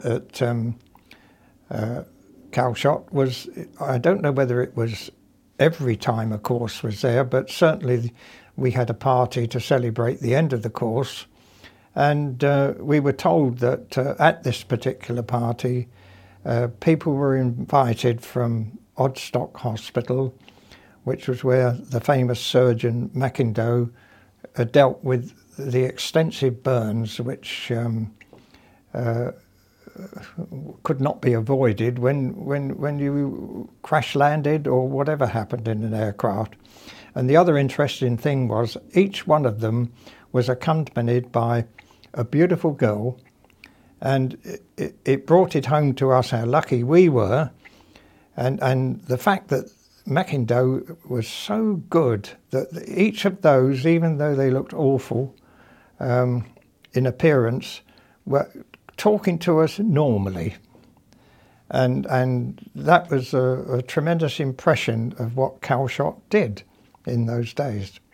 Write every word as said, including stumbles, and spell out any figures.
at um, uh, Calshot was, I don't know whether it was every time a course was there, but certainly we had a party to celebrate the end of the course. And uh, we were told that uh, at this particular party, uh, people were invited from Odstock Hospital, which was where the famous surgeon Macindoe uh, dealt with the extensive burns which um, uh, could not be avoided when, when, when you crash landed or whatever happened in an aircraft. And the other interesting thing was each one of them was accompanied by a beautiful girl, and it, it brought it home to us how lucky we were, and, and the fact that Macindoe was so good that each of those, even though they looked awful um, in appearance, were talking to us normally. And and that was a, a tremendous impression of what Calshot did in those days.